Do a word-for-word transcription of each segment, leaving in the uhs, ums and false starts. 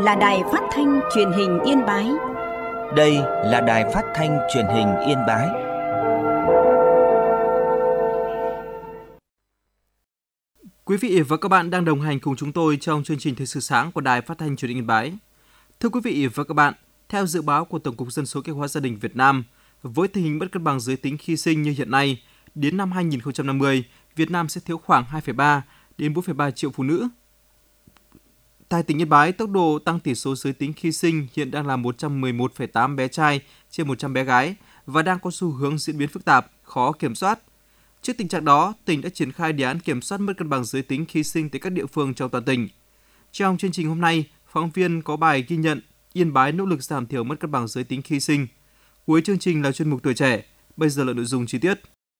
là Đài Phát thanh Truyền hình Yên Bái. Đây là Đài Phát thanh Truyền hình Yên Bái. Quý vị và các bạn đang đồng hành cùng chúng tôi trong chương trình Thời sự sáng của Đài Phát thanh Truyền hình Yên Bái. Thưa quý vị và các bạn, theo dự báo của Tổng cục Dân số Kế hoạch Gia đình Việt Nam, với tình hình bất cân bằng giới tính khi sinh như hiện nay, đến năm hai nghìn không trăm năm mươi, Việt Nam sẽ thiếu khoảng hai phẩy ba đến bốn phẩy ba triệu phụ nữ. Tại tỉnh Yên Bái, tốc độ tăng tỷ số giới tính khi sinh hiện đang là một trăm mười một phẩy tám bé trai trên một trăm bé gái và đang có xu hướng diễn biến phức tạp, khó kiểm soát. Trước tình trạng đó, tỉnh đã triển khai đề án kiểm soát mất cân bằng giới tính khi sinh tại các địa phương trong toàn tỉnh. Trong chương trình hôm nay, phóng viên có bài ghi nhận Yên Bái nỗ lực giảm thiểu mất cân bằng giới tính khi sinh. Cuối chương trình là chuyên mục Tuổi trẻ, bây giờ là nội dung chi tiết.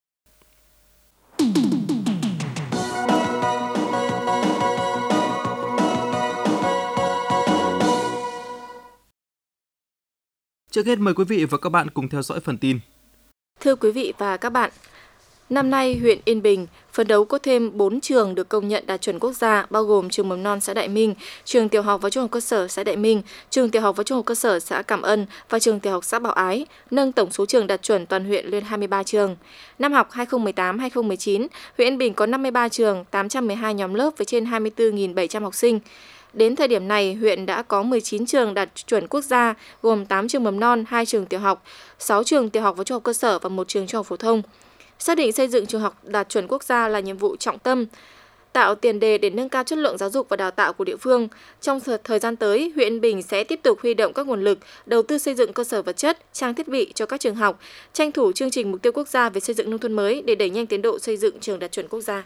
Trước hết mời quý vị và các bạn cùng theo dõi phần tin. Thưa quý vị và các bạn, năm nay huyện Yên Bình phấn đấu có thêm bốn trường được công nhận đạt chuẩn quốc gia, bao gồm trường mầm non xã Đại Minh, trường tiểu học và trung học cơ sở xã Đại Minh, trường tiểu học và trung học cơ sở xã Cảm Ân và trường tiểu học xã Bảo Ái, nâng tổng số trường đạt chuẩn toàn huyện lên hai mươi ba trường. Năm học hai nghìn không trăm mười tám hai nghìn không trăm mười chín, huyện Yên Bình có năm mươi ba trường, tám trăm mười hai nhóm lớp với trên hai mươi tư nghìn bảy trăm học sinh. Đến thời điểm này, huyện đã có mười chín trường đạt chuẩn quốc gia, gồm tám trường mầm non, hai trường tiểu học, sáu trường tiểu học và trung học cơ sở và một trường trung học phổ thông. Xác định xây dựng trường học đạt chuẩn quốc gia là nhiệm vụ trọng tâm, tạo tiền đề để nâng cao chất lượng giáo dục và đào tạo của địa phương. Trong thời gian tới, huyện Yên Bình sẽ tiếp tục huy động các nguồn lực, đầu tư xây dựng cơ sở vật chất, trang thiết bị cho các trường học, tranh thủ chương trình mục tiêu quốc gia về xây dựng nông thôn mới để đẩy nhanh tiến độ xây dựng trường đạt chuẩn quốc gia.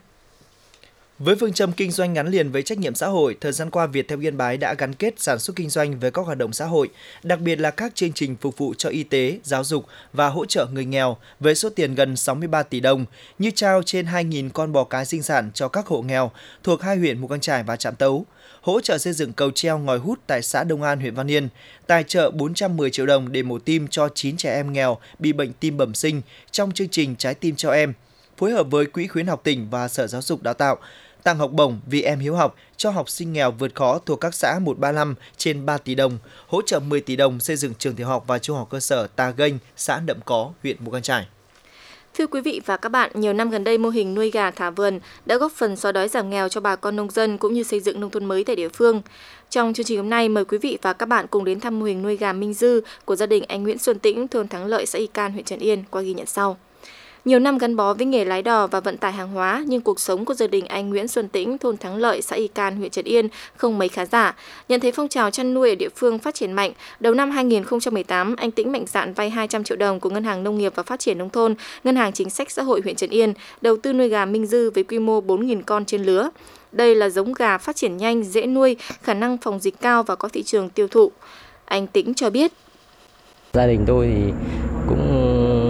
Với phương châm kinh doanh gắn liền với trách nhiệm xã hội, thời gian qua Viettel Yên Bái đã gắn kết sản xuất kinh doanh với các hoạt động xã hội, đặc biệt là các chương trình phục vụ cho y tế, giáo dục và hỗ trợ người nghèo với số tiền gần sáu mươi ba tỷ đồng, như trao trên hai nghìn con bò cái sinh sản cho các hộ nghèo thuộc hai huyện Mù Cang Chải và Trạm Tấu, hỗ trợ xây dựng cầu treo ngòi hút tại xã Đông An, huyện Văn Yên, tài trợ bốn trăm mười triệu đồng để mổ tim cho chín trẻ em nghèo bị bệnh tim bẩm sinh trong chương trình Trái tim cho em, phối hợp với Quỹ khuyến học tỉnh và Sở Giáo dục Đào tạo, tặng học bổng vì em hiếu học cho học sinh nghèo vượt khó thuộc các xã một trăm ba mươi lăm trên ba tỷ đồng, hỗ trợ mười tỷ đồng xây dựng trường tiểu học và trung học cơ sở Tà Ganh, xã Nậm Có, huyện Mù Cang Chải. Thưa quý vị và các bạn, nhiều năm gần đây mô hình nuôi gà thả vườn đã góp phần xóa đói giảm nghèo cho bà con nông dân cũng như xây dựng nông thôn mới tại địa phương. Trong chương trình hôm nay, mời quý vị và các bạn cùng đến thăm mô hình nuôi gà Minh Dư của gia đình anh Nguyễn Xuân Tĩnh, thôn Thắng Lợi, xã Y Can, huyện Trấn Yên qua ghi nhận sau. Nhiều năm gắn bó với nghề lái đò và vận tải hàng hóa, nhưng cuộc sống của gia đình anh Nguyễn Xuân Tĩnh, thôn Thắng Lợi, xã Y Can, huyện Trấn Yên không mấy khá giả. Nhận thấy phong trào chăn nuôi ở địa phương phát triển mạnh, đầu năm hai nghìn không trăm mười tám, anh Tĩnh mạnh dạn vay hai trăm triệu đồng của Ngân hàng Nông nghiệp và Phát triển Nông thôn, Ngân hàng Chính sách Xã hội huyện Trấn Yên, đầu tư nuôi gà Minh Dư với quy mô bốn nghìn con trên lứa. Đây là giống gà phát triển nhanh, dễ nuôi, khả năng phòng dịch cao và có thị trường tiêu thụ. Anh Tĩnh cho biết. Gia đình tôi thì cũng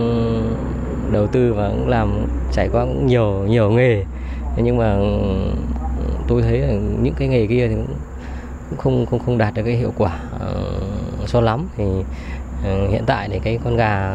đầu tư và cũng làm trải qua cũng nhiều nhiều nghề, nhưng mà tôi thấy là những cái nghề kia thì cũng không không không đạt được cái hiệu quả uh, cho lắm. Thì uh, hiện tại thì cái con gà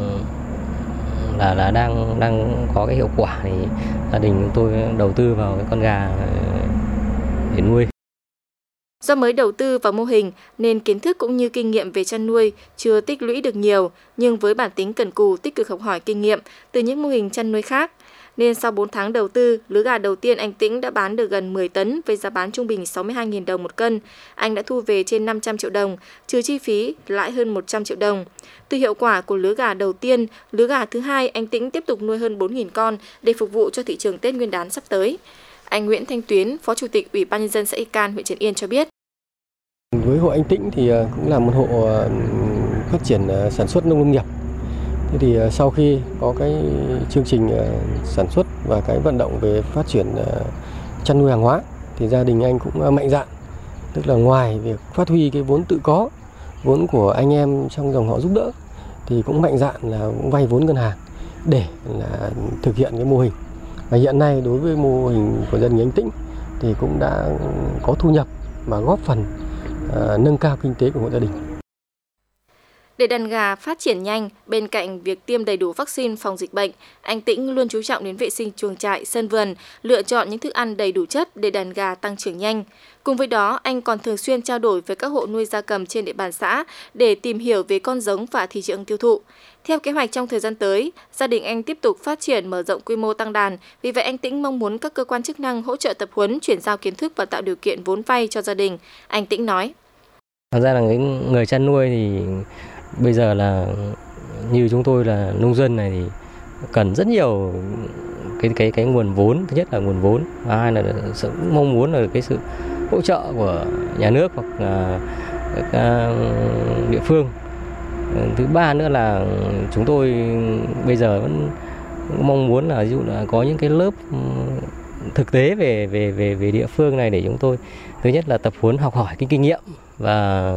là là đang đang có cái hiệu quả, thì gia đình tôi đầu tư vào cái con gà để nuôi. Do mới đầu tư vào mô hình nên kiến thức cũng như kinh nghiệm về chăn nuôi chưa tích lũy được nhiều, nhưng với bản tính cần cù, tích cực học hỏi kinh nghiệm từ những mô hình chăn nuôi khác, nên sau bốn tháng đầu tư, lứa gà đầu tiên anh Tĩnh đã bán được gần mười tấn với giá bán trung bình sáu mươi hai nghìn đồng một cân. Anh đã thu về trên năm trăm triệu đồng, trừ chi phí, lãi hơn một trăm triệu đồng. Từ hiệu quả của lứa gà đầu tiên, lứa gà thứ hai anh Tĩnh tiếp tục nuôi hơn bốn nghìn con để phục vụ cho thị trường Tết Nguyên đán sắp tới. Anh Nguyễn Thanh Tuyến, Phó Chủ tịch Ủy ban nhân dân xã Y Can, huyện Trấn Yên cho biết. Với hộ anh Tĩnh thì cũng là một hộ phát triển sản xuất nông nghiệp. Thế thì sau khi có cái chương trình sản xuất và cái vận động về phát triển chăn nuôi hàng hóa thì gia đình anh cũng mạnh dạn, tức là ngoài việc phát huy cái vốn tự có, vốn của anh em trong dòng họ giúp đỡ, thì cũng mạnh dạn là cũng vay vốn ngân hàng để là thực hiện cái mô hình. Và hiện nay đối với mô hình của gia đình anh Tĩnh thì cũng đã có thu nhập mà góp phần uh, nâng cao kinh tế của hộ gia đình. Để đàn gà phát triển nhanh, bên cạnh việc tiêm đầy đủ vaccine phòng dịch bệnh, anh Tĩnh luôn chú trọng đến vệ sinh chuồng trại, sân vườn, lựa chọn những thức ăn đầy đủ chất để đàn gà tăng trưởng nhanh. Cùng với đó, anh còn thường xuyên trao đổi với các hộ nuôi gia cầm trên địa bàn xã để tìm hiểu về con giống và thị trường tiêu thụ. Theo kế hoạch trong thời gian tới, gia đình anh tiếp tục phát triển mở rộng quy mô tăng đàn. Vì vậy, anh Tĩnh mong muốn các cơ quan chức năng hỗ trợ tập huấn, chuyển giao kiến thức và tạo điều kiện vốn vay cho gia đình. Anh Tĩnh nói. Thật ra là người chăn nuôi thì bây giờ là như chúng tôi là nông dân này thì cần rất nhiều cái cái cái nguồn vốn. Thứ nhất là nguồn vốn, và hai là sự mong muốn là cái sự hỗ trợ của nhà nước hoặc là các địa phương. Thứ ba nữa là chúng tôi bây giờ vẫn mong muốn là ví dụ là có những cái lớp thực tế về về về về địa phương này để chúng tôi thứ nhất là tập huấn học hỏi cái kinh nghiệm và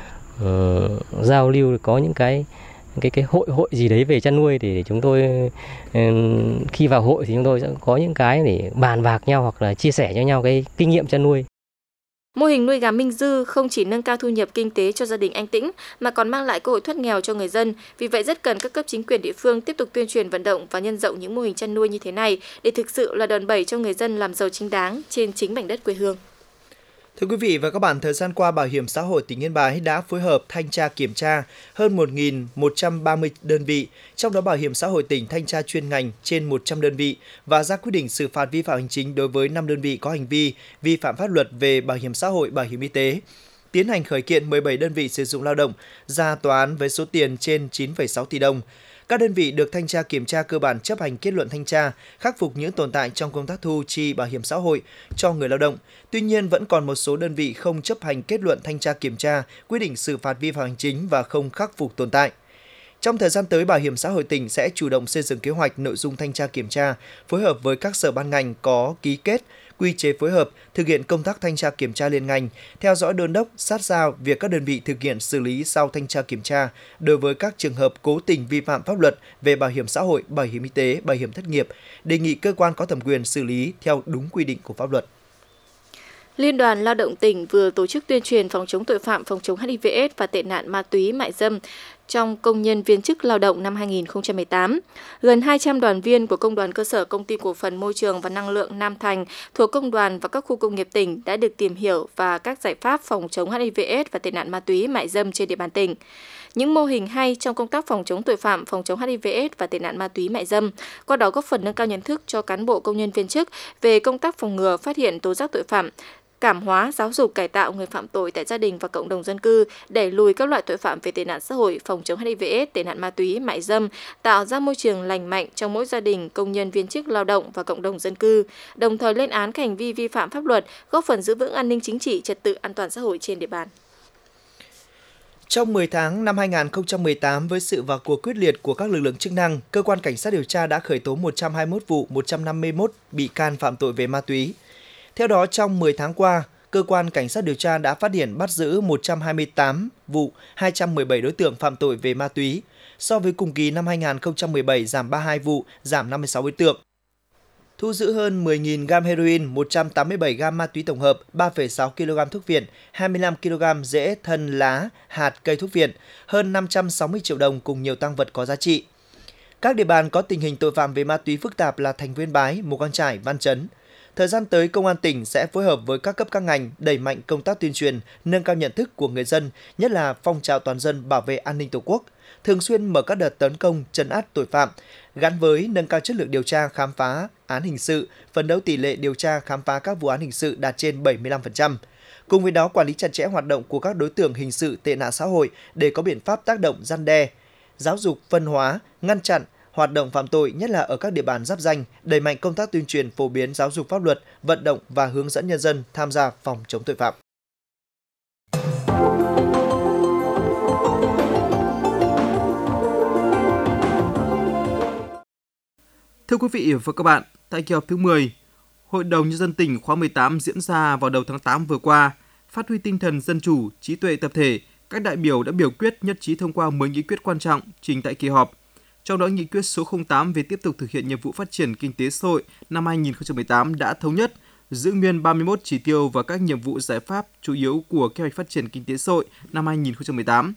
uh, giao lưu, có những cái cái cái hội hội gì đấy về chăn nuôi để chúng tôi uh, khi vào hội thì chúng tôi sẽ có những cái để bàn bạc nhau hoặc là chia sẻ cho nhau cái kinh nghiệm chăn nuôi. Mô hình nuôi gà Minh Dư không chỉ nâng cao thu nhập kinh tế cho gia đình anh Tĩnh mà còn mang lại cơ hội thoát nghèo cho người dân. Vì vậy rất cần các cấp chính quyền địa phương tiếp tục tuyên truyền vận động và nhân rộng những mô hình chăn nuôi như thế này để thực sự là đòn bẩy cho người dân làm giàu chính đáng trên chính mảnh đất quê hương. Thưa quý vị và các bạn, thời gian qua Bảo hiểm xã hội tỉnh Yên Bái đã phối hợp thanh tra kiểm tra hơn một nghìn một trăm ba mươi đơn vị, trong đó Bảo hiểm xã hội tỉnh thanh tra chuyên ngành trên một trăm đơn vị và ra quyết định xử phạt vi phạm hành chính đối với năm đơn vị có hành vi vi phạm pháp luật về bảo hiểm xã hội, bảo hiểm y tế. Tiến hành khởi kiện mười bảy đơn vị sử dụng lao động ra tòa án với số tiền trên chín phẩy sáu tỷ đồng. Các đơn vị được thanh tra kiểm tra cơ bản chấp hành kết luận thanh tra, khắc phục những tồn tại trong công tác thu chi bảo hiểm xã hội cho người lao động. Tuy nhiên, vẫn còn một số đơn vị không chấp hành kết luận thanh tra kiểm tra, quyết định xử phạt vi phạm hành chính và không khắc phục tồn tại. Trong thời gian tới, Bảo hiểm xã hội tỉnh sẽ chủ động xây dựng kế hoạch nội dung thanh tra kiểm tra, phối hợp với các sở ban ngành có ký kết, quy chế phối hợp, thực hiện công tác thanh tra kiểm tra liên ngành, theo dõi đôn đốc sát sao việc các đơn vị thực hiện xử lý sau thanh tra kiểm tra đối với các trường hợp cố tình vi phạm pháp luật về bảo hiểm xã hội, bảo hiểm y tế, bảo hiểm thất nghiệp, đề nghị cơ quan có thẩm quyền xử lý theo đúng quy định của pháp luật. Liên đoàn Lao động tỉnh vừa tổ chức tuyên truyền phòng chống tội phạm, phòng chống H I V AIDS và tệ nạn ma túy, mại dâm trong công nhân viên chức lao động năm hai nghìn không trăm mười tám. Gần hai trăm đoàn viên của Công đoàn cơ sở Công ty Cổ phần Môi trường và Năng lượng Nam Thành thuộc công đoàn và các khu công nghiệp tỉnh đã được tìm hiểu và các giải pháp phòng chống H I V AIDS và tệ nạn ma túy, mại dâm trên địa bàn tỉnh. Những mô hình hay trong công tác phòng chống tội phạm, phòng chống H I V AIDS và tệ nạn ma túy, mại dâm, qua đó góp phần nâng cao nhận thức cho cán bộ công nhân viên chức về công tác phòng ngừa, phát hiện, tố giác tội phạm, cảm hóa, giáo dục, cải tạo người phạm tội tại gia đình và cộng đồng dân cư, đẩy lùi các loại tội phạm về tệ nạn xã hội, phòng chống H I V AIDS, tệ nạn ma túy, mại dâm, tạo ra môi trường lành mạnh trong mỗi gia đình, công nhân viên chức lao động và cộng đồng dân cư, đồng thời lên án các hành vi vi phạm pháp luật, góp phần giữ vững an ninh chính trị, trật tự an toàn xã hội trên địa bàn. Trong mười tháng năm hai nghìn không trăm mười tám, với sự vào cuộc quyết liệt của các lực lượng chức năng, Cơ quan Cảnh sát điều tra đã khởi tố một trăm hai mươi mốt vụ, một trăm năm mươi mốt bị can phạm tội về ma túy. Theo đó, trong mười tháng qua, Cơ quan Cảnh sát điều tra đã phát hiện bắt giữ một trăm hai mươi tám vụ, hai trăm mười bảy đối tượng phạm tội về ma túy. So với cùng kỳ năm hai nghìn không trăm mười bảy, giảm ba mươi hai vụ, giảm năm mươi sáu đối tượng. Thu giữ hơn mười nghìn gam heroin, một trăm tám mươi bảy gam ma túy tổng hợp, ba phẩy sáu ki lô gam thuốc viện, hai mươi lăm ki lô gam rễ, thân, lá, hạt cây thuốc viện, hơn năm trăm sáu mươi triệu đồng cùng nhiều tang vật có giá trị. Các địa bàn có tình hình tội phạm về ma túy phức tạp là thành phố Yên Bái, Mù Cang Chải, Văn Chấn. Thời gian tới, Công an tỉnh sẽ phối hợp với các cấp các ngành đẩy mạnh công tác tuyên truyền, nâng cao nhận thức của người dân, nhất là phong trào toàn dân bảo vệ an ninh Tổ quốc, thường xuyên mở các đợt tấn công, trấn áp tội phạm, gắn với nâng cao chất lượng điều tra, khám phá án hình sự, phấn đấu tỷ lệ điều tra, khám phá các vụ án hình sự đạt trên bảy mươi lăm phần trăm. Cùng với đó, quản lý chặt chẽ hoạt động của các đối tượng hình sự, tệ nạn xã hội để có biện pháp tác động răn đe, giáo dục, phân hóa, ngăn chặn hoạt động phạm tội, nhất là ở các địa bàn giáp ranh, đẩy mạnh công tác tuyên truyền, phổ biến giáo dục pháp luật, vận động và hướng dẫn nhân dân tham gia phòng chống tội phạm. Thưa quý vị và các bạn, tại kỳ họp thứ mười, Hội đồng Nhân dân tỉnh khóa mười tám diễn ra vào đầu tháng tám vừa qua, phát huy tinh thần dân chủ, trí tuệ tập thể, các đại biểu đã biểu quyết nhất trí thông qua mười nghị quyết quan trọng trình tại kỳ họp. Trong đó, nghị quyết số không tám về tiếp tục thực hiện nhiệm vụ phát triển kinh tế xã hội năm hai nghìn không trăm mười tám đã thống nhất giữ nguyên ba mươi mốt chỉ tiêu và các nhiệm vụ giải pháp chủ yếu của kế hoạch phát triển kinh tế xã hội năm hai nghìn không trăm mười tám.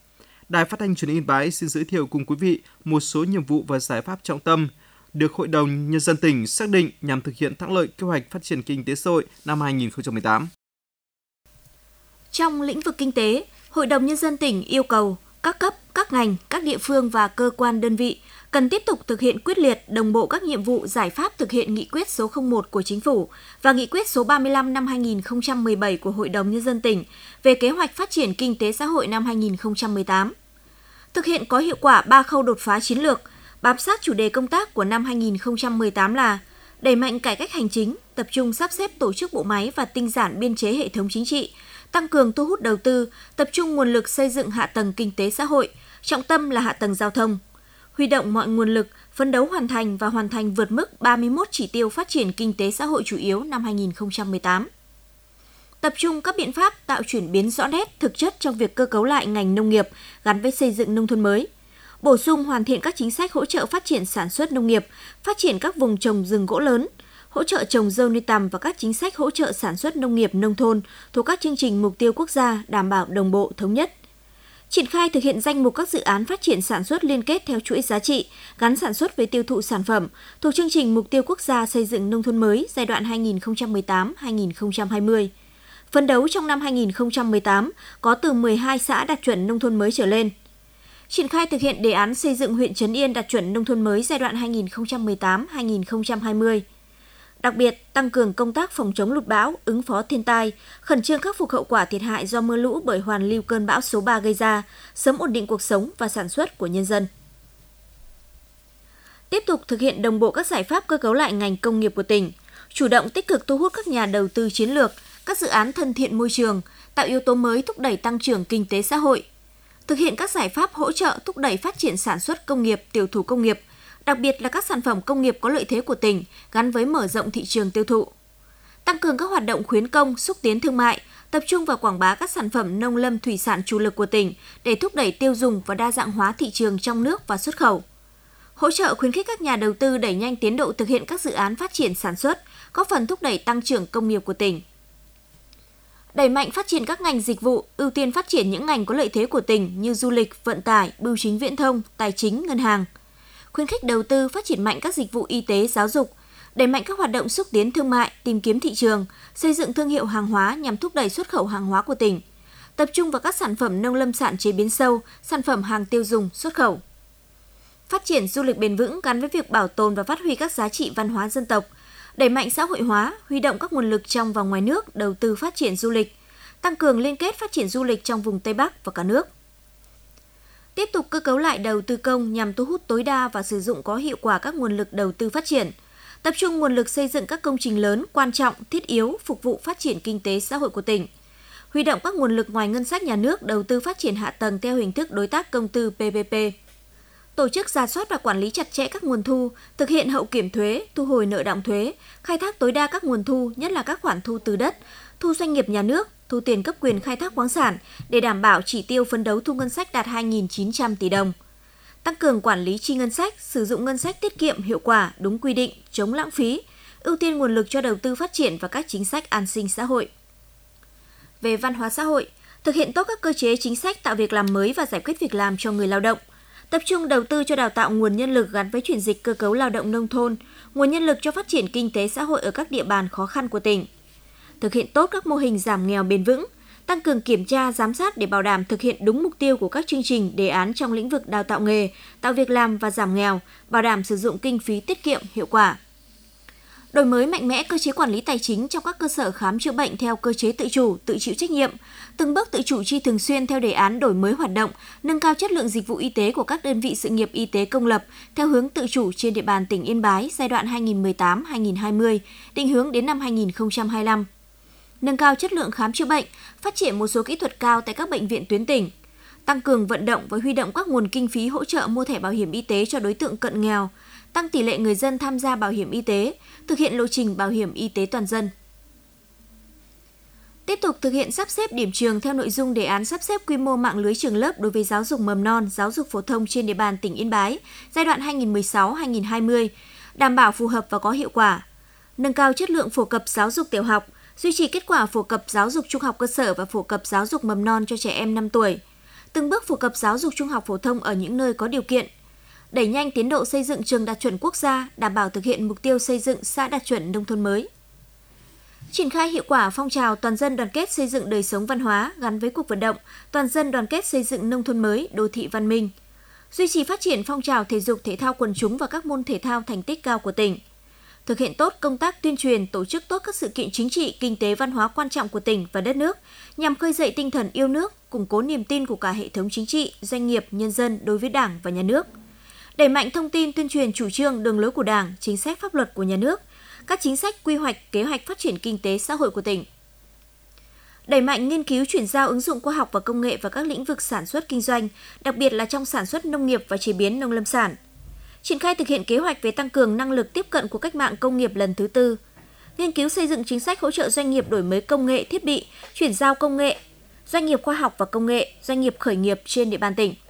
Đài Phát thanh Truyền hình Yên Bái xin giới thiệu cùng quý vị một số nhiệm vụ và giải pháp trọng tâm được Hội đồng Nhân dân tỉnh xác định nhằm thực hiện thắng lợi kế hoạch phát triển kinh tế xã hội năm hai nghìn không trăm mười tám. Trong lĩnh vực kinh tế, Hội đồng Nhân dân tỉnh yêu cầu các cấp, các ngành, các địa phương và cơ quan đơn vị cần tiếp tục thực hiện quyết liệt, đồng bộ các nhiệm vụ giải pháp thực hiện nghị quyết số không một của Chính phủ và nghị quyết số ba mươi lăm năm hai nghìn không trăm mười bảy của Hội đồng Nhân dân tỉnh về kế hoạch phát triển kinh tế xã hội năm hai nghìn không trăm mười tám. Thực hiện có hiệu quả ba khâu đột phá chiến lược, bám sát chủ đề công tác của năm hai nghìn không trăm mười tám là đẩy mạnh cải cách hành chính, tập trung sắp xếp tổ chức bộ máy và tinh giản biên chế hệ thống chính trị, tăng cường thu hút đầu tư, tập trung nguồn lực xây dựng hạ tầng kinh tế xã hội, trọng tâm là hạ tầng giao thông. Huy động mọi nguồn lực, phấn đấu hoàn thành và hoàn thành vượt mức ba mươi mốt chỉ tiêu phát triển kinh tế xã hội chủ yếu năm hai nghìn không trăm mười tám. Tập trung các biện pháp tạo chuyển biến rõ nét thực chất trong việc cơ cấu lại ngành nông nghiệp gắn với xây dựng nông thôn mới. Bổ sung hoàn thiện các chính sách hỗ trợ phát triển sản xuất nông nghiệp, phát triển các vùng trồng rừng gỗ lớn, hỗ trợ trồng dâu nuôi tằm và các chính sách hỗ trợ sản xuất nông nghiệp nông thôn thuộc các chương trình mục tiêu quốc gia đảm bảo đồng bộ thống nhất. Triển khai thực hiện danh mục các dự án phát triển sản xuất liên kết theo chuỗi giá trị, gắn sản xuất với tiêu thụ sản phẩm thuộc chương trình mục tiêu quốc gia xây dựng nông thôn mới giai đoạn hai nghìn không trăm mười tám đến hai nghìn không trăm hai mươi. Phấn đấu trong năm hai nghìn không trăm mười tám có từ mười hai xã đạt chuẩn nông thôn mới trở lên. Triển khai thực hiện đề án xây dựng huyện Trấn Yên đạt chuẩn nông thôn mới giai đoạn hai nghìn không trăm mười tám đến hai nghìn không trăm hai mươi. Đặc biệt, tăng cường công tác phòng chống lụt bão, ứng phó thiên tai, khẩn trương khắc phục hậu quả thiệt hại do mưa lũ bởi hoàn lưu cơn bão số ba gây ra, sớm ổn định cuộc sống và sản xuất của nhân dân. Tiếp tục thực hiện đồng bộ các giải pháp cơ cấu lại ngành công nghiệp của tỉnh, chủ động tích cực thu hút các nhà đầu tư chiến lược, các dự án thân thiện môi trường, tạo yếu tố mới thúc đẩy tăng trưởng kinh tế xã hội. Thực hiện các giải pháp hỗ trợ thúc đẩy phát triển sản xuất công nghiệp, tiểu thủ công nghiệp, đặc biệt là các sản phẩm công nghiệp có lợi thế của tỉnh gắn với mở rộng thị trường tiêu thụ. Tăng cường các hoạt động khuyến công, xúc tiến thương mại, tập trung vào quảng bá các sản phẩm nông lâm thủy sản chủ lực của tỉnh để thúc đẩy tiêu dùng và đa dạng hóa thị trường trong nước và xuất khẩu. Hỗ trợ khuyến khích các nhà đầu tư đẩy nhanh tiến độ thực hiện các dự án phát triển sản xuất, góp phần thúc đẩy tăng trưởng công nghiệp của tỉnh. Đẩy mạnh phát triển các ngành dịch vụ, ưu tiên phát triển những ngành có lợi thế của tỉnh như du lịch, vận tải, bưu chính viễn thông, tài chính, ngân hàng. Khuyến khích đầu tư phát triển mạnh các dịch vụ y tế, giáo dục, đẩy mạnh các hoạt động xúc tiến thương mại, tìm kiếm thị trường, xây dựng thương hiệu hàng hóa nhằm thúc đẩy xuất khẩu hàng hóa của tỉnh. Tập trung vào các sản phẩm nông lâm sản chế biến sâu, sản phẩm hàng tiêu dùng, xuất khẩu. Phát triển du lịch bền vững gắn với việc bảo tồn và phát huy các giá trị văn hóa dân tộc, đẩy mạnh xã hội hóa, huy động các nguồn lực trong và ngoài nước đầu tư phát triển du lịch, tăng cường liên kết phát triển du lịch trong vùng Tây Bắc và cả nước. Tiếp tục cơ cấu lại đầu tư công nhằm thu hút tối đa và sử dụng có hiệu quả các nguồn lực đầu tư phát triển, tập trung nguồn lực xây dựng các công trình lớn, quan trọng, thiết yếu phục vụ phát triển kinh tế xã hội của tỉnh. Huy động các nguồn lực ngoài ngân sách nhà nước đầu tư phát triển hạ tầng theo hình thức đối tác công tư pê pê pê. Tổ chức rà soát và quản lý chặt chẽ các nguồn thu, thực hiện hậu kiểm thuế, thu hồi nợ đọng thuế, khai thác tối đa các nguồn thu, nhất là các khoản thu từ đất, thu doanh nghiệp nhà nước, thu tiền cấp quyền khai thác khoáng sản để đảm bảo chỉ tiêu phấn đấu thu ngân sách đạt hai nghìn chín trăm tỷ đồng. Tăng cường quản lý chi ngân sách, sử dụng ngân sách tiết kiệm hiệu quả, đúng quy định, chống lãng phí, ưu tiên nguồn lực cho đầu tư phát triển và các chính sách an sinh xã hội. Về văn hóa xã hội, thực hiện tốt các cơ chế chính sách tạo việc làm mới và giải quyết việc làm cho người lao động. Tập trung đầu tư cho đào tạo nguồn nhân lực gắn với chuyển dịch cơ cấu lao động nông thôn, nguồn nhân lực cho phát triển kinh tế xã hội ở các địa bàn khó khăn của tỉnh. Thực hiện tốt các mô hình giảm nghèo bền vững, tăng cường kiểm tra, giám sát để bảo đảm thực hiện đúng mục tiêu của các chương trình, đề án trong lĩnh vực đào tạo nghề, tạo việc làm và giảm nghèo, bảo đảm sử dụng kinh phí tiết kiệm, hiệu quả. Đổi mới mạnh mẽ cơ chế quản lý tài chính trong các cơ sở khám chữa bệnh theo cơ chế tự chủ, tự chịu trách nhiệm, từng bước tự chủ chi thường xuyên theo đề án đổi mới hoạt động, nâng cao chất lượng dịch vụ y tế của các đơn vị sự nghiệp y tế công lập theo hướng tự chủ trên địa bàn tỉnh Yên Bái giai đoạn hai nghìn không trăm mười tám đến hai nghìn không trăm hai mươi, định hướng đến năm hai nghìn không trăm hai mươi lăm. Nâng cao chất lượng khám chữa bệnh, phát triển một số kỹ thuật cao tại các bệnh viện tuyến tỉnh, tăng cường vận động và huy động các nguồn kinh phí hỗ trợ mua thẻ bảo hiểm y tế cho đối tượng cận nghèo, tăng tỷ lệ người dân tham gia bảo hiểm y tế, thực hiện lộ trình bảo hiểm y tế toàn dân. Tiếp tục thực hiện sắp xếp điểm trường theo nội dung đề án sắp xếp quy mô mạng lưới trường lớp đối với giáo dục mầm non, giáo dục phổ thông trên địa bàn tỉnh Yên Bái giai đoạn hai nghìn không trăm mười sáu đến hai nghìn không trăm hai mươi, đảm bảo phù hợp và có hiệu quả. Nâng cao chất lượng phổ cập giáo dục tiểu học, duy trì kết quả phổ cập giáo dục trung học cơ sở và phổ cập giáo dục mầm non cho trẻ em năm tuổi. từng bước phổ cập giáo dục trung học phổ thông ở những nơi có điều kiện, đẩy nhanh tiến độ xây dựng trường đạt chuẩn quốc gia, đảm bảo thực hiện mục tiêu xây dựng xã đạt chuẩn nông thôn mới. Triển khai hiệu quả phong trào toàn dân đoàn kết xây dựng đời sống văn hóa gắn với cuộc vận động toàn dân đoàn kết xây dựng nông thôn mới, đô thị văn minh. Duy trì phát triển phong trào thể dục thể thao quần chúng và các môn thể thao thành tích cao của tỉnh. Thực hiện tốt công tác tuyên truyền, tổ chức tốt các sự kiện chính trị, kinh tế, văn hóa quan trọng của tỉnh và đất nước nhằm khơi dậy tinh thần yêu nước, củng cố niềm tin của cả hệ thống chính trị, doanh nghiệp, nhân dân đối với Đảng và Nhà nước. Đẩy mạnh thông tin tuyên truyền chủ trương, đường lối của Đảng, chính sách pháp luật của Nhà nước, các chính sách quy hoạch, kế hoạch phát triển kinh tế xã hội của tỉnh. Đẩy mạnh nghiên cứu chuyển giao ứng dụng khoa học và công nghệ vào các lĩnh vực sản xuất kinh doanh, đặc biệt là trong sản xuất nông nghiệp và chế biến nông lâm sản. Triển khai thực hiện kế hoạch về tăng cường năng lực tiếp cận của cách mạng công nghiệp lần thứ tư. Nghiên cứu xây dựng chính sách hỗ trợ doanh nghiệp đổi mới công nghệ, thiết bị, chuyển giao công nghệ, doanh nghiệp khoa học và công nghệ, doanh nghiệp khởi nghiệp trên địa bàn tỉnh.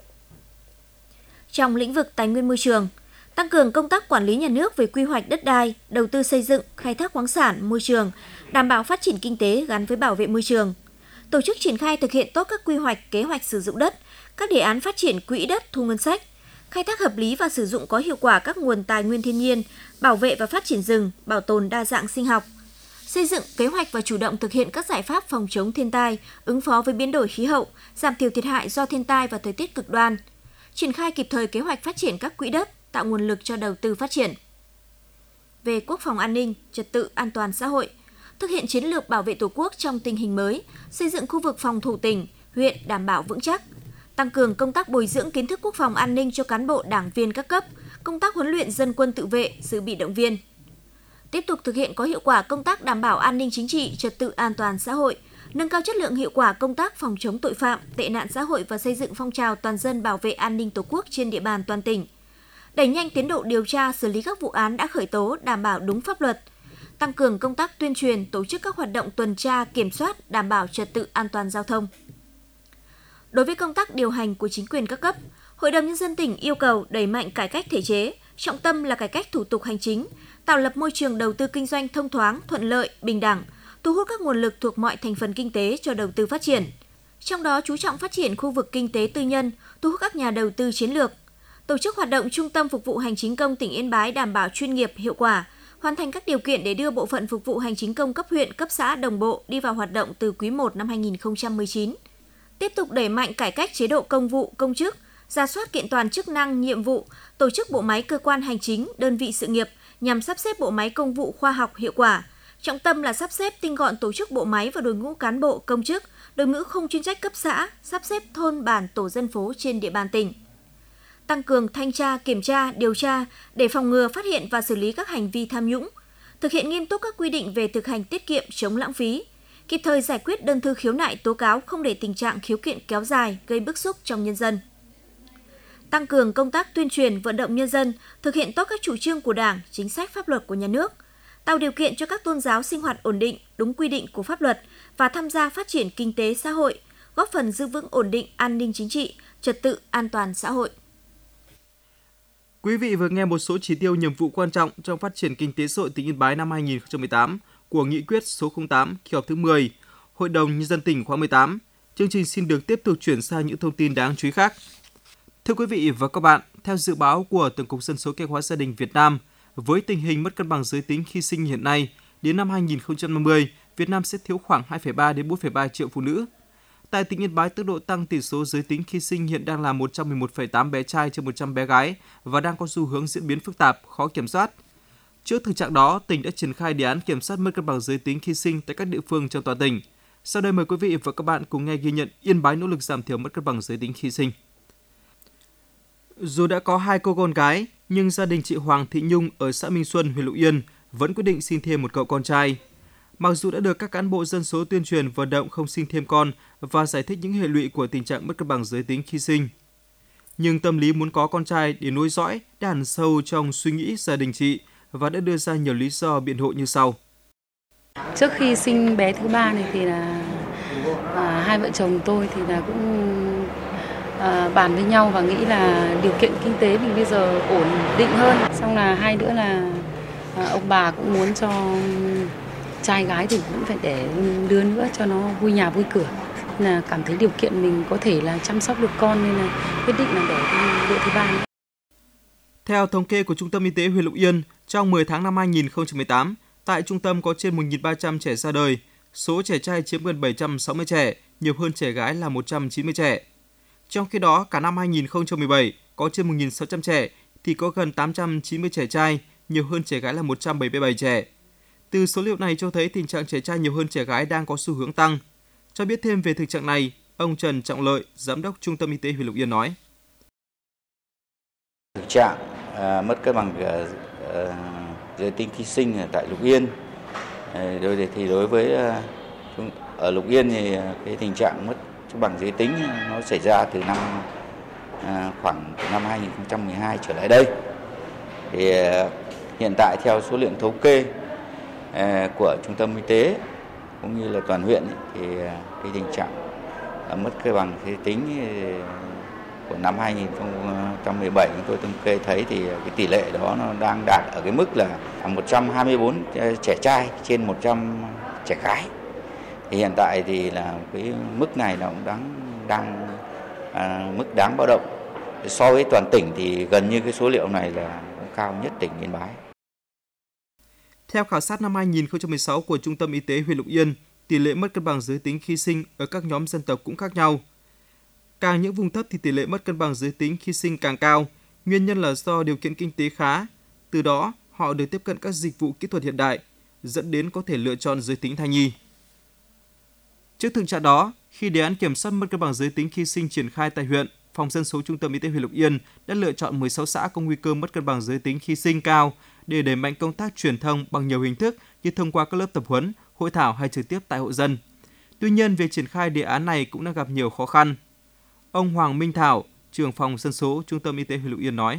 Trong lĩnh vực tài nguyên môi trường, tăng cường công tác quản lý nhà nước về quy hoạch đất đai, đầu tư xây dựng, khai thác khoáng sản, môi trường, đảm bảo phát triển kinh tế gắn với bảo vệ môi trường. Tổ chức triển khai thực hiện tốt các quy hoạch, kế hoạch sử dụng đất, các đề án phát triển quỹ đất thu ngân sách, khai thác hợp lý và sử dụng có hiệu quả các nguồn tài nguyên thiên nhiên, bảo vệ và phát triển rừng, bảo tồn đa dạng sinh học, xây dựng kế hoạch và chủ động thực hiện các giải pháp phòng chống thiên tai, ứng phó với biến đổi khí hậu, giảm thiểu thiệt hại do thiên tai và thời tiết cực đoan, triển khai kịp thời kế hoạch phát triển các quỹ đất, tạo nguồn lực cho đầu tư phát triển. Về quốc phòng an ninh, trật tự an toàn xã hội, thực hiện chiến lược bảo vệ Tổ quốc trong tình hình mới, xây dựng khu vực phòng thủ tỉnh, huyện đảm bảo vững chắc, tăng cường công tác bồi dưỡng kiến thức quốc phòng an ninh cho cán bộ đảng viên các cấp, công tác huấn luyện dân quân tự vệ, dự bị động viên. Tiếp tục thực hiện có hiệu quả công tác đảm bảo an ninh chính trị, trật tự an toàn xã hội, nâng cao chất lượng hiệu quả công tác phòng chống tội phạm, tệ nạn xã hội và xây dựng phong trào toàn dân bảo vệ an ninh Tổ quốc trên địa bàn toàn tỉnh. Đẩy nhanh tiến độ điều tra, xử lý các vụ án đã khởi tố đảm bảo đúng pháp luật, tăng cường công tác tuyên truyền, tổ chức các hoạt động tuần tra, kiểm soát, đảm bảo trật tự an toàn giao thông. Đối với công tác điều hành của chính quyền các cấp, Hội đồng Nhân dân tỉnh yêu cầu đẩy mạnh cải cách thể chế, trọng tâm là cải cách thủ tục hành chính, tạo lập môi trường đầu tư kinh doanh thông thoáng, thuận lợi, bình đẳng, thu hút các nguồn lực thuộc mọi thành phần kinh tế cho đầu tư phát triển. Trong đó chú trọng phát triển khu vực kinh tế tư nhân, thu hút các nhà đầu tư chiến lược. Tổ chức hoạt động Trung tâm Phục vụ Hành chính công tỉnh Yên Bái đảm bảo chuyên nghiệp, hiệu quả, hoàn thành các điều kiện để đưa bộ phận phục vụ hành chính công cấp huyện, cấp xã đồng bộ đi vào hoạt động từ quý một năm hai nghìn không trăm mười chín. Tiếp tục đẩy mạnh cải cách chế độ công vụ, công chức, rà soát kiện toàn chức năng, nhiệm vụ, tổ chức bộ máy cơ quan hành chính, đơn vị sự nghiệp nhằm sắp xếp bộ máy công vụ khoa học hiệu quả. Trọng tâm là sắp xếp tinh gọn tổ chức bộ máy và đội ngũ cán bộ, công chức, đội ngũ không chuyên trách cấp xã, sắp xếp thôn bản tổ dân phố trên địa bàn tỉnh. Tăng cường thanh tra, kiểm tra, điều tra để phòng ngừa, phát hiện và xử lý các hành vi tham nhũng, thực hiện nghiêm túc các quy định về thực hành tiết kiệm, chống lãng phí, kịp thời giải quyết đơn thư khiếu nại tố cáo, không để tình trạng khiếu kiện kéo dài gây bức xúc trong nhân dân. Tăng cường công tác tuyên truyền, vận động nhân dân thực hiện tốt các chủ trương của Đảng, chính sách pháp luật của Nhà nước, tạo điều kiện cho các tôn giáo sinh hoạt ổn định, đúng quy định của pháp luật và tham gia phát triển kinh tế xã hội, góp phần giữ vững ổn định an ninh chính trị, trật tự an toàn xã hội. Quý vị vừa nghe một số chỉ tiêu nhiệm vụ quan trọng trong phát triển kinh tế xã hội tỉnh Yên Bái năm hai nghìn không trăm mười tám của Nghị quyết số không tám kỳ họp thứ mười Hội đồng Nhân dân tỉnh khóa mười tám. Chương trình xin được tiếp tục chuyển sang những thông tin đáng chú ý khác. Thưa quý vị và các bạn, theo dự báo của Tổng cục Dân số Kế hoạch Gia đình Việt Nam, với tình hình mất cân bằng giới tính khi sinh hiện nay, đến năm hai nghìn không trăm năm mươi, Việt Nam sẽ thiếu khoảng hai phẩy ba đến bốn phẩy ba triệu phụ nữ. Tại tỉnh Yên Bái, tốc độ tăng tỷ số giới tính khi sinh hiện đang là một trăm mười một phẩy tám bé trai trên một trăm bé gái và đang có xu hướng diễn biến phức tạp, khó kiểm soát. Trước thực trạng đó, tỉnh đã triển khai đề án kiểm soát mất cân bằng giới tính khi sinh tại các địa phương trong toàn tỉnh. Sau đây mời quý vị và các bạn cùng nghe ghi nhận Yên Bái nỗ lực giảm thiểu mất cân bằng giới tính khi sinh. Dù đã có hai cô con gái, nhưng gia đình chị Hoàng Thị Nhung ở xã Minh Xuân, huyện Lục Yên vẫn quyết định sinh thêm một cậu con trai. Mặc dù đã được các cán bộ dân số tuyên truyền vận động không sinh thêm con và giải thích những hệ lụy của tình trạng mất cân bằng giới tính khi sinh, nhưng tâm lý muốn có con trai để nối dõi đã hằn sâu trong suy nghĩ gia đình chị và đã đưa ra nhiều lý do biện hộ như sau. Trước khi sinh bé thứ ba này thì là à, hai vợ chồng tôi thì là cũng à, bàn với nhau và nghĩ là điều kiện kinh tế mình bây giờ ổn định hơn. Xong là hai nữa là à, ông bà cũng muốn cho trai gái thì cũng phải để đứa nữa cho nó vui nhà vui cửa. là cảm thấy điều kiện mình có thể là chăm sóc được con nên là quyết định là đẻ cái đứa thứ ba. Theo thống kê của Trung tâm Y tế huyện Lục Yên, trong mười tháng năm hai nghìn không trăm mười tám, tại trung tâm có trên một nghìn ba trăm trẻ ra đời, số trẻ trai chiếm gần bảy trăm sáu mươi trẻ, nhiều hơn trẻ gái là một trăm chín mươi trẻ. Trong khi đó, cả năm hai nghìn không trăm mười bảy có trên một nghìn sáu trăm trẻ thì có gần tám trăm chín mươi trẻ trai, nhiều hơn trẻ gái là một trăm bảy mươi bảy trẻ. Từ số liệu này cho thấy tình trạng trẻ trai nhiều hơn trẻ gái đang có xu hướng tăng. Cho biết thêm về thực trạng này, ông Trần Trọng Lợi, Giám đốc Trung tâm Y tế huyện Lục Yên nói: Thực trạng à, mất cân bằng à, à, giới tính khi sinh ở tại Lục Yên, à, đối thì đối với à, ở Lục Yên thì cái tình trạng mất cân bằng giới tính nó xảy ra từ năm à, khoảng từ năm hai nghìn không trăm mười hai trở lại đây. Thì à, hiện tại theo số liệu thống kê à, của Trung tâm Y tế cũng như là toàn huyện ấy, thì cái tình trạng à, mất cân bằng giới tính của năm hai nghìn không trăm mười bảy chúng tôi thống kê thấy thì cái tỷ lệ đó nó đang đạt ở cái mức là một trăm hai mươi tư trẻ trai trên một trăm trẻ gái. Thì hiện tại thì là cái mức này nó cũng đang đang à, mức đáng báo động. So với toàn tỉnh thì gần như cái số liệu này là cũng cao nhất tỉnh Yên Bái. Theo khảo sát năm hai nghìn không trăm mười sáu của Trung tâm Y tế huyện Lục Yên, tỷ lệ mất cân bằng giới tính khi sinh ở các nhóm dân tộc cũng khác nhau. Càng những vùng thấp thì tỷ lệ mất cân bằng giới tính khi sinh càng cao, nguyên nhân là do điều kiện kinh tế khá, từ đó họ được tiếp cận các dịch vụ kỹ thuật hiện đại, dẫn đến có thể lựa chọn giới tính thai nhi. Trước thực trạng đó, khi đề án kiểm soát mất cân bằng giới tính khi sinh triển khai tại huyện, Phòng Dân số Trung tâm Y tế huyện Lục Yên đã lựa chọn mười sáu xã có nguy cơ mất cân bằng giới tính khi sinh cao để đẩy mạnh công tác truyền thông bằng nhiều hình thức như thông qua các lớp tập huấn, hội thảo hay trực tiếp tại hộ dân. Tuy nhiên, việc triển khai đề án này cũng đang gặp nhiều khó khăn. Ông Hoàng Minh Thảo, trưởng phòng dân số Trung tâm Y tế huyện Lục Yên nói: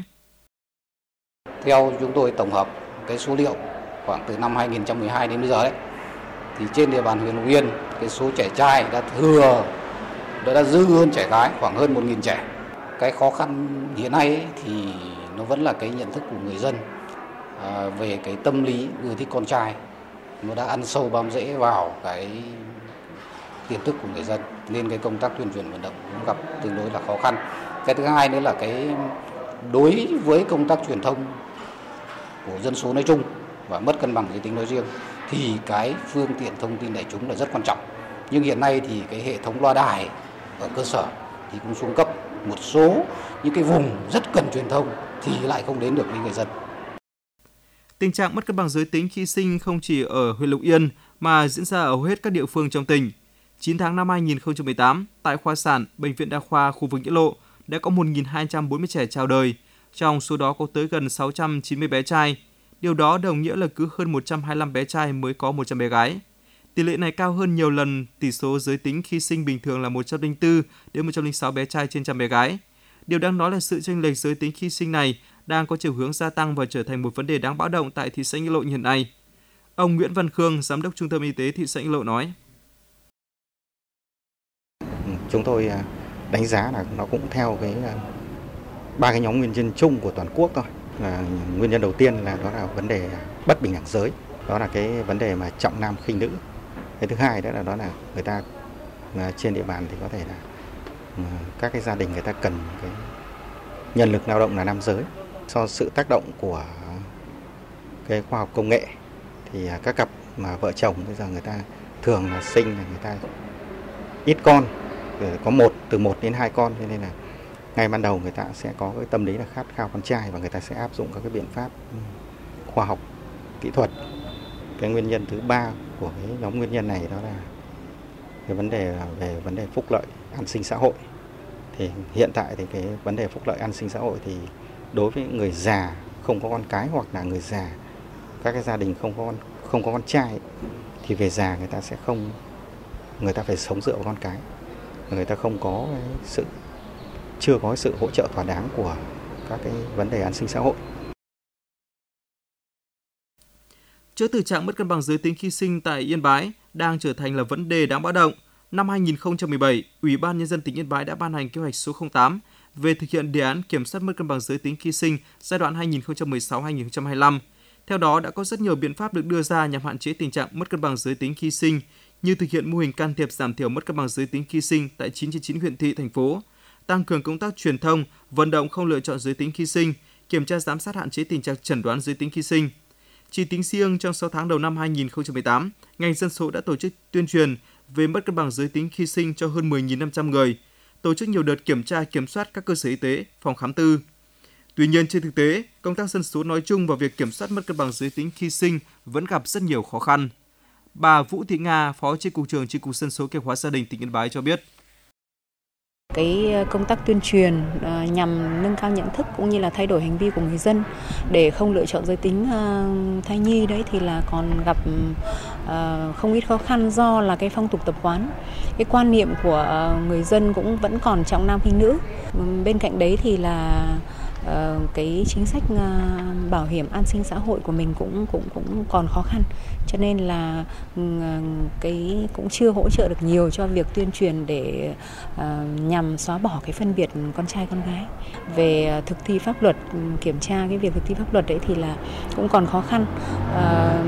Theo chúng tôi tổng hợp cái số liệu khoảng từ năm hai nghìn không trăm mười hai đến bây giờ đấy, thì trên địa bàn huyện Lục Yên cái số trẻ trai đã thừa đã, đã dư hơn trẻ gái khoảng hơn một nghìn trẻ. Cái khó khăn hiện nay ấy, thì nó vẫn là cái nhận thức của người dân à, về cái tâm lý ưa thích con trai, nó đã ăn sâu bám rễ vào cái tiềm thức của người dân, nên cái công tác tuyên truyền vận động cũng gặp tương đối là khó khăn. Cái thứ hai nữa là cái đối với công tác truyền thông của dân số nói chung và mất cân bằng giới tính nói riêng thì cái phương tiện thông tin đại chúng là rất quan trọng. Nhưng hiện nay thì cái hệ thống loa đài ở cơ sở thì cũng xuống cấp, một số những cái vùng rất cần truyền thông thì lại không đến được với người dân. Tình trạng mất cân bằng giới tính khi sinh không chỉ ở huyện Lục Yên mà diễn ra ở hầu hết các địa phương trong tỉnh. chín tháng năm hai nghìn không trăm mười tám, tại khoa sản Bệnh viện Đa khoa khu vực Nghĩa Lộ đã có một nghìn hai trăm bốn mươi trẻ chào đời, trong số đó có tới gần sáu trăm chín mươi bé trai. Điều đó đồng nghĩa là cứ hơn một trăm hai mươi lăm bé trai mới có một trăm bé gái. Tỷ lệ này cao hơn nhiều lần tỷ số giới tính khi sinh bình thường là một trăm lẻ bốn đến một trăm lẻ sáu bé trai trên trăm bé gái. Điều đáng nói là sự chênh lệch giới tính khi sinh này đang có chiều hướng gia tăng và trở thành một vấn đề đáng báo động tại thị xã Nghĩa Lộ hiện nay. Ông Nguyễn Văn Khương, Giám đốc Trung tâm Y tế thị xã Nghĩa Lộ nói: Chúng tôi đánh giá là nó cũng theo cái ba cái nhóm nguyên nhân chung của toàn quốc thôi. Là nguyên nhân đầu tiên là đó là vấn đề bất bình đẳng giới, đó là cái vấn đề mà trọng nam khinh nữ. Cái thứ hai đó là đó là người ta trên địa bàn thì có thể là các cái gia đình người ta cần cái nhân lực lao động là nam giới. Do sự tác động của cái khoa học công nghệ thì các cặp mà vợ chồng bây giờ người ta thường là sinh là người ta ít con, có một từ một đến hai con, cho nên là ngay ban đầu người ta sẽ có cái tâm lý là khát khao con trai và người ta sẽ áp dụng các cái biện pháp khoa học kỹ thuật. Cái nguyên nhân thứ ba của cái nhóm nguyên nhân này đó là cái vấn đề là về vấn đề phúc lợi an sinh xã hội. Thì hiện tại thì cái vấn đề phúc lợi an sinh xã hội thì đối với người già không có con cái hoặc là người già các cái gia đình không có con không có con trai thì về già người ta sẽ không người ta phải sống dựa vào con cái, người ta không có cái sự chưa có cái sự hỗ trợ thỏa đáng của các cái vấn đề an sinh xã hội. Trước thực trạng mất cân bằng giới tính khi sinh tại Yên Bái đang trở thành là vấn đề đáng báo động, năm hai nghìn không trăm mười bảy, Ủy ban Nhân dân tỉnh Yên Bái đã ban hành kế hoạch số không tám về thực hiện đề án kiểm soát mất cân bằng giới tính khi sinh giai đoạn hai nghìn không trăm mười sáu đến hai nghìn không trăm hai mươi lăm. Theo đó, đã có rất nhiều biện pháp được đưa ra nhằm hạn chế tình trạng mất cân bằng giới tính khi sinh như thực hiện mô hình can thiệp giảm thiểu mất cân bằng giới tính khi sinh tại chín trên chín huyện thị, thành phố, tăng cường công tác truyền thông, vận động không lựa chọn giới tính khi sinh, kiểm tra giám sát hạn chế tình trạng chẩn đoán giới tính khi sinh. Chỉ tính riêng trong sáu tháng đầu năm hai nghìn không trăm mười tám, ngành dân số đã tổ chức tuyên truyền về mất cân bằng giới tính khi sinh cho hơn mười nghìn năm trăm người, tổ chức nhiều đợt kiểm tra kiểm soát các cơ sở y tế, phòng khám tư. Tuy nhiên, trên thực tế, công tác dân số nói chung và việc kiểm soát mất cân bằng giới tính khi sinh vẫn gặp rất nhiều khó khăn. Bà Vũ Thị Nga, Phó Chi cục trưởng Chi cục Dân số Kế hoạch hóa gia đình tỉnh Yên Bái cho biết. Cái công tác tuyên truyền nhằm nâng cao nhận thức cũng như là thay đổi hành vi của người dân để không lựa chọn giới tính thai nhi đấy thì là còn gặp không ít khó khăn do là cái phong tục tập quán. Cái quan niệm của người dân cũng vẫn còn trọng nam khinh nữ. Bên cạnh đấy thì là cái chính sách bảo hiểm an sinh xã hội của mình cũng cũng cũng còn khó khăn, cho nên là cái cũng chưa hỗ trợ được nhiều cho việc tuyên truyền để uh, nhằm xóa bỏ cái phân biệt con trai con gái. Về thực thi pháp luật, kiểm tra cái việc thực thi pháp luật đấy thì là cũng còn khó khăn. Uh,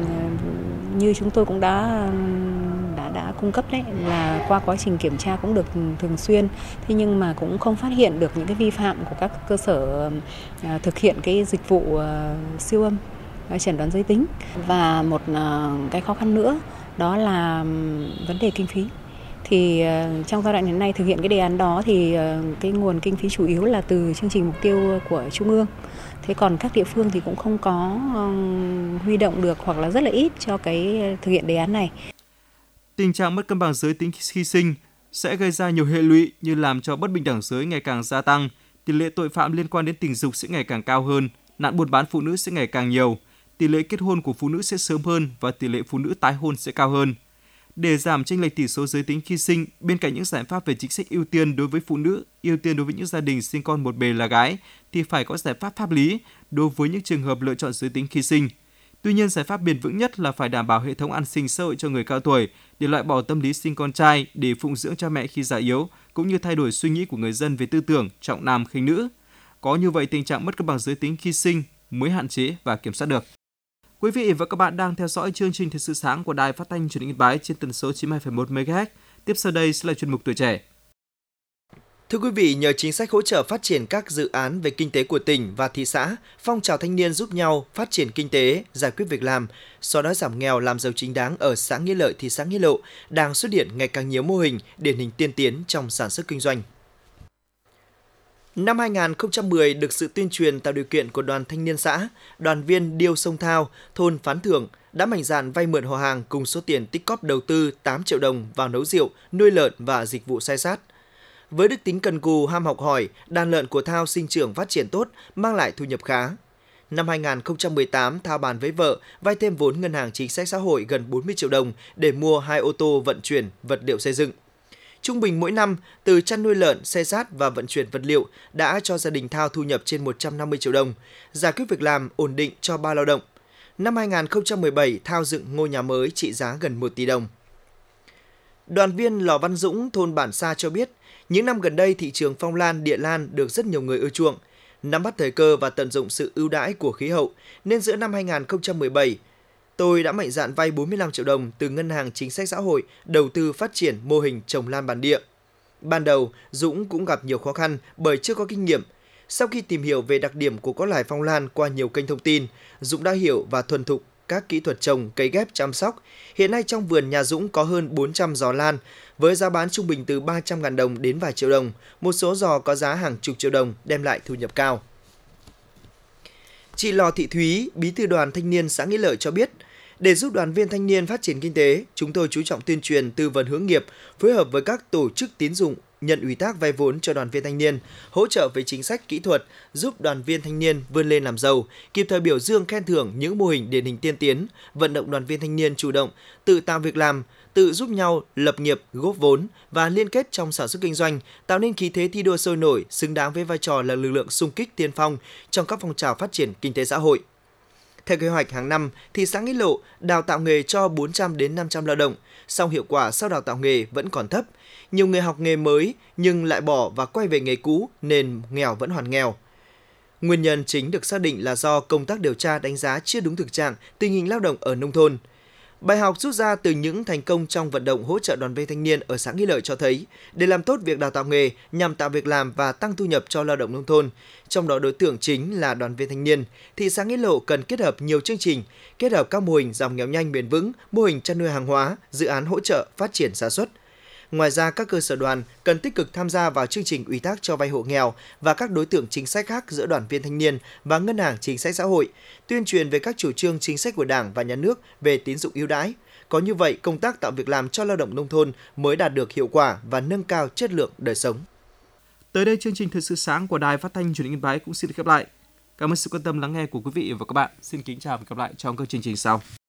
như chúng tôi cũng đã đã đã cung cấp đấy là qua quá trình kiểm tra cũng được thường xuyên, thế nhưng mà cũng không phát hiện được những cái vi phạm của các cơ sở uh, thực hiện cái dịch vụ uh, siêu âm chẩn đoán giới tính. Và một uh, cái khó khăn nữa đó là vấn đề kinh phí. Thì uh, trong giai đoạn hiện nay thực hiện cái đề án đó thì uh, cái nguồn kinh phí chủ yếu là từ chương trình mục tiêu của Trung ương. Thế còn các địa phương thì cũng không có uh, huy động được hoặc là rất là ít cho cái thực hiện đề án này. Tình trạng mất cân bằng giới tính khi sinh sẽ gây ra nhiều hệ lụy như làm cho bất bình đẳng giới ngày càng gia tăng, tỷ lệ tội phạm liên quan đến tình dục sẽ ngày càng cao hơn, nạn buôn bán phụ nữ sẽ ngày càng nhiều, tỷ lệ kết hôn của phụ nữ sẽ sớm hơn và tỷ lệ phụ nữ tái hôn sẽ cao hơn. Để giảm chênh lệch tỷ số giới tính khi sinh, bên cạnh những giải pháp về chính sách ưu tiên đối với phụ nữ, ưu tiên đối với những gia đình sinh con một bề là gái, thì phải có giải pháp pháp lý đối với những trường hợp lựa chọn giới tính khi sinh. Tuy nhiên, giải pháp bền vững nhất là phải đảm bảo hệ thống an sinh xã hội cho người cao tuổi để loại bỏ tâm lý sinh con trai để phụng dưỡng cha mẹ khi già yếu, cũng như thay đổi suy nghĩ của người dân về tư tưởng trọng nam khinh nữ. Có như vậy, tình trạng mất cân bằng giới tính khi sinh mới hạn chế và kiểm soát được. Quý vị và các bạn đang theo dõi chương trình Thời sự sáng của Đài Phát thanh Truyền hình Yên Bái trên tần số chín mươi hai phẩy một mê ga héc. Tiếp sau đây sẽ là chuyên mục Tuổi trẻ. Thưa quý vị, nhờ chính sách hỗ trợ phát triển các dự án về kinh tế của tỉnh và thị xã, phong trào thanh niên giúp nhau phát triển kinh tế, giải quyết việc làm, xóa đói giảm nghèo, làm giàu chính đáng ở xã Nghĩa Lợi, thị xã Nghĩa Lộ đang xuất hiện ngày càng nhiều mô hình điển hình tiên tiến trong sản xuất kinh doanh. Năm hai nghìn không trăm mười, được sự tuyên truyền tạo điều kiện của đoàn thanh niên xã, đoàn viên Điêu Sông Thao, thôn Phán Thượng đã mạnh dạn vay mượn họ hàng cùng số tiền tích cóp đầu tư tám triệu đồng vào nấu rượu, nuôi lợn và dịch vụ sai sát. Với đức tính cần cù, ham học hỏi, đàn lợn của Thao sinh trưởng phát triển tốt, mang lại thu nhập khá. Năm hai nghìn không trăm mười tám, Thao bàn với vợ vay thêm vốn ngân hàng chính sách xã hội gần bốn mươi triệu đồng để mua hai ô tô vận chuyển vật liệu xây dựng. Trung bình mỗi năm, từ chăn nuôi lợn, xe sát và vận chuyển vật liệu đã cho gia đình Thao thu nhập trên một trăm năm mươi triệu đồng, giải quyết việc làm ổn định cho ba lao động. Năm hai nghìn không trăm mười bảy, Thao dựng ngôi nhà mới trị giá gần một tỷ đồng. Đoàn viên Lò Văn Dũng, thôn Bản Sa cho biết, những năm gần đây thị trường phong lan, địa lan được rất nhiều người ưa chuộng. Nắm bắt thời cơ và tận dụng sự ưu đãi của khí hậu, nên giữa năm hai nghìn không trăm mười bảy, tôi đã mạnh dạn vay bốn mươi lăm triệu đồng từ Ngân hàng Chính sách Xã hội đầu tư phát triển mô hình trồng lan bản địa. Ban đầu, Dũng cũng gặp nhiều khó khăn bởi chưa có kinh nghiệm. Sau khi tìm hiểu về đặc điểm của các loài phong lan qua nhiều kênh thông tin, Dũng đã hiểu và thuần thục các kỹ thuật trồng, cấy ghép, chăm sóc. Hiện nay trong vườn nhà Dũng có hơn bốn trăm giò lan, với giá bán trung bình từ ba trăm nghìn đồng đến vài triệu đồng. Một số giò có giá hàng chục triệu đồng, đem lại thu nhập cao. Chị Lò Thị Thúy, bí thư đoàn thanh niên xã Nghĩa Lợi cho biết, để giúp đoàn viên thanh niên phát triển kinh tế, chúng tôi chú trọng tuyên truyền, tư vấn hướng nghiệp, phối hợp với các tổ chức tín dụng, nhận ủy thác vay vốn cho đoàn viên thanh niên, hỗ trợ về chính sách kỹ thuật, giúp đoàn viên thanh niên vươn lên làm giàu, kịp thời biểu dương khen thưởng những mô hình điển hình tiên tiến, vận động đoàn viên thanh niên chủ động, tự tạo việc làm, tự giúp nhau lập nghiệp, góp vốn và liên kết trong sản xuất kinh doanh, tạo nên khí thế thi đua sôi nổi, xứng đáng với vai trò là lực lượng xung kích tiên phong trong các phong trào phát triển kinh tế xã hội. Theo kế hoạch hàng năm, thị xã Nghĩa Lộ đào tạo nghề cho bốn trăm đến năm trăm lao động, song hiệu quả sau đào tạo nghề vẫn còn thấp. Nhiều người học nghề mới nhưng lại bỏ và quay về nghề cũ nên nghèo vẫn hoàn nghèo. Nguyên nhân chính được xác định là do công tác điều tra đánh giá chưa đúng thực trạng tình hình lao động ở nông thôn. Bài học rút ra từ những thành công trong vận động hỗ trợ đoàn viên thanh niên ở xã Nghi Lợi cho thấy, để làm tốt việc đào tạo nghề nhằm tạo việc làm và tăng thu nhập cho lao động nông thôn, trong đó đối tượng chính là đoàn viên thanh niên, thị xã Nghĩa Lộ cần kết hợp nhiều chương trình, kết hợp các mô hình giảm nghèo nhanh bền vững, mô hình chăn nuôi hàng hóa, dự án hỗ trợ phát triển sản xuất. Ngoài ra, các cơ sở đoàn cần tích cực tham gia vào chương trình ủy thác cho vay hộ nghèo và các đối tượng chính sách khác giữa đoàn viên thanh niên và ngân hàng chính sách xã hội, tuyên truyền về các chủ trương chính sách của Đảng và Nhà nước về tín dụng ưu đãi. Có như vậy, công tác tạo việc làm cho lao động nông thôn mới đạt được hiệu quả và nâng cao chất lượng đời sống. Tới đây, chương trình Thời sự sáng của Đài Phát thanh Truyền hình Yên Bái cũng xin được khép lại. Cảm ơn sự quan tâm lắng nghe của quý vị và các bạn. Xin kính chào và gặp lại trong các chương trình sau.